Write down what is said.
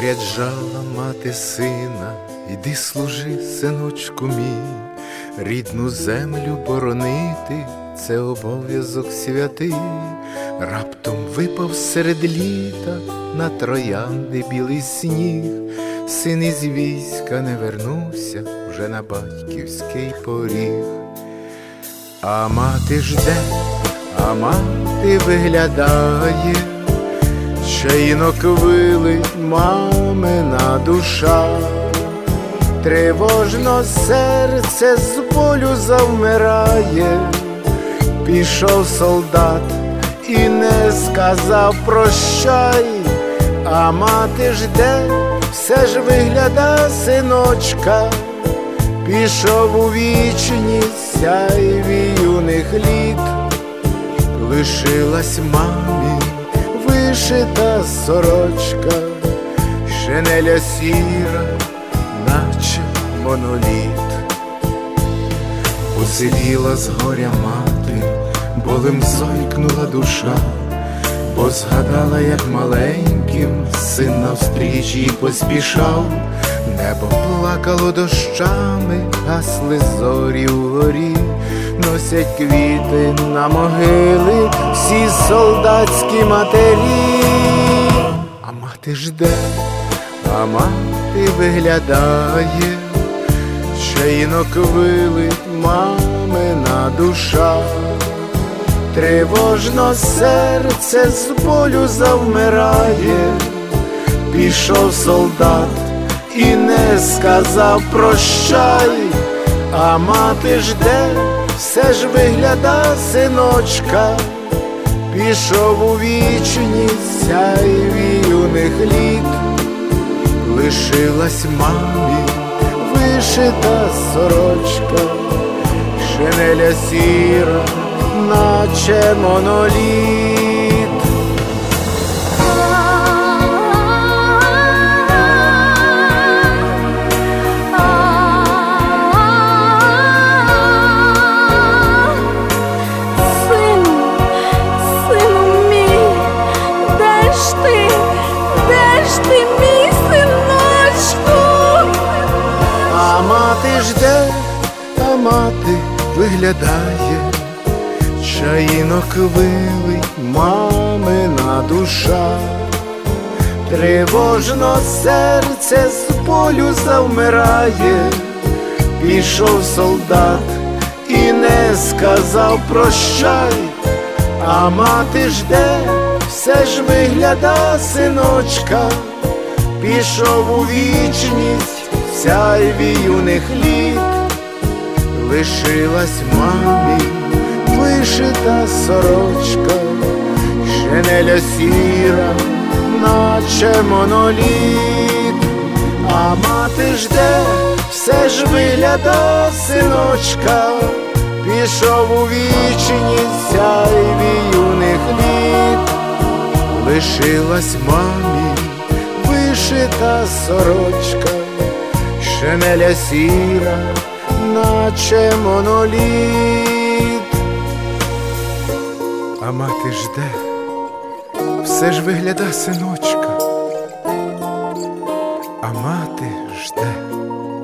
Заряджала мати сина, іди служи, синочку мій, рідну землю боронити – це обов'язок святий. Раптом випав серед літа на троянди білий сніг. Син із війська не вернувся вже на батьківський поріг. А мати жде, а мати виглядає, чаїнок вилить мамина душа. Тривожно серце з болю завмирає. Пішов солдат і не сказав прощай, а мати жде, все ж вигляда синочка. Пішов у вічність сяйві юних літ. Лишилась мамі вишита сорочка, шинеля сіра, наче моноліт. Посивіла з горя мати, болем зойкнула душа, бо згадала, як маленьким син навстріч їй поспішав. Небо плакало дощами, гасли зорі вгорі, носять квіти на могили всі солдатські матері. А мати жде, а мати виглядає, чаїнок вилить мамина душа. Тривожно серце з болю завмирає. Пішов солдат і не сказав прощай, а мати жде, все ж вигляда синочка. Пішов у вічність сяйві юних літ. Лишилась мамі вишита сорочка, шинеля сіра, наче моноліт. Жде, а мати виглядає, чаїнок вилить мамина душа. Тривожно серце з болю завмирає. Пішов солдат і не сказав прощай, а мати жде, все ж вигляда синочка. Пішов у вічність сяйві юних літ. Лишилась мамі вишита сорочка, шинеля сіра, наче моноліт. А мати жде, все ж вигляда синочка. Пішов у вічність сяйві юних літ. Лишилась мамі вишита сорочка, шинеля сіра, наче моноліт. А мати жде, все ж вигляда синочка. А мати жде.